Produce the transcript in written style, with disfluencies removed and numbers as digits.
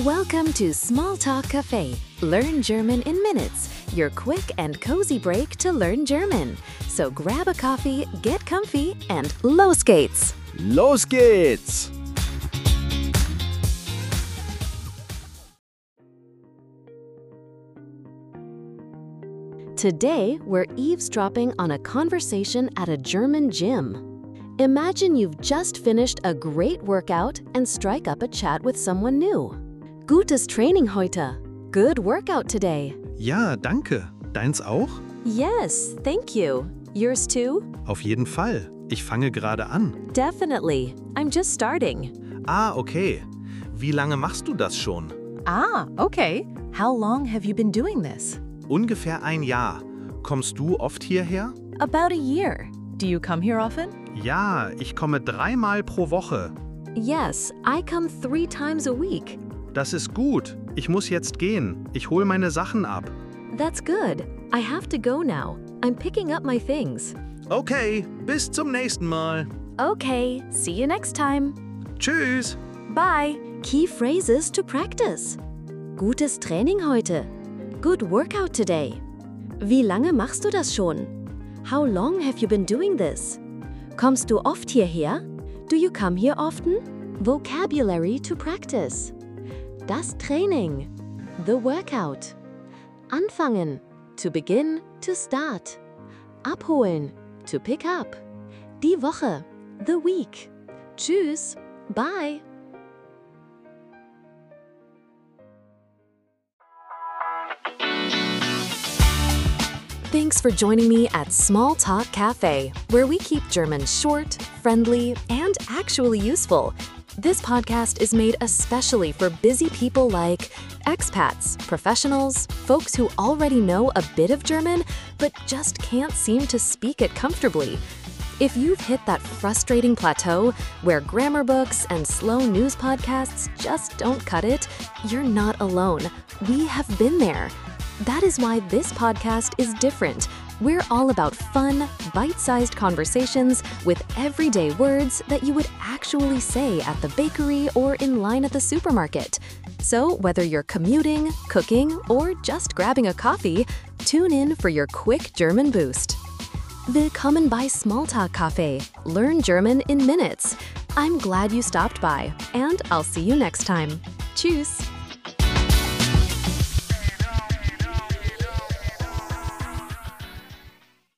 Welcome to Smalltalk Cafe. Learn German in minutes. Your quick and cozy break to learn German. So grab a coffee, get comfy, and los geht's! Los geht's! Today, we're eavesdropping on a conversation at a German gym. Imagine you've just finished a great workout and strike up a chat with someone new. Gutes Training heute. Good workout today. Ja, danke. Deins auch? Yes, thank you. Yours too? Auf jeden Fall. Ich fange gerade an. Definitely. I'm just starting. Ah, okay. Wie lange machst du das schon? Ah, okay. How long have you been doing this? Ungefähr ein Jahr. Kommst du oft hierher? About a year. Do you come here often? Ja, ich komme 3-mal pro Woche. Yes, I come 3 times a week. Das ist gut. Ich muss jetzt gehen. Ich hole meine Sachen ab. That's good. I have to go now. I'm picking up my things. Okay, bis zum nächsten Mal. Okay, see you next time. Tschüss. Bye. Key phrases to practice. Gutes Training heute. Good workout today. Wie lange machst du das schon? How long have you been doing this? Kommst du oft hierher? Do you come here often? Vocabulary to practice. Das Training. The workout. Anfangen. To begin, to start. Abholen. To pick up. Die Woche. The week. Tschüss. Bye. Thanks for joining me at Smalltalk Cafe, where we keep German short, friendly, and actually useful. This podcast is made especially for busy people like expats, professionals, folks who already know a bit of German but just can't seem to speak it comfortably. If you've hit that frustrating plateau where grammar books and slow news podcasts just don't cut it, you're not alone. We have been there. That is why this podcast is different. We're all about fun, bite-sized conversations with everyday words that you would actually say at the bakery or in line at the supermarket. So whether you're commuting, cooking, or just grabbing a coffee, tune in for your quick German boost. Willkommen bei Smalltalk Cafe. Learn German in minutes. I'm glad you stopped by, and I'll see you next time. Tschüss!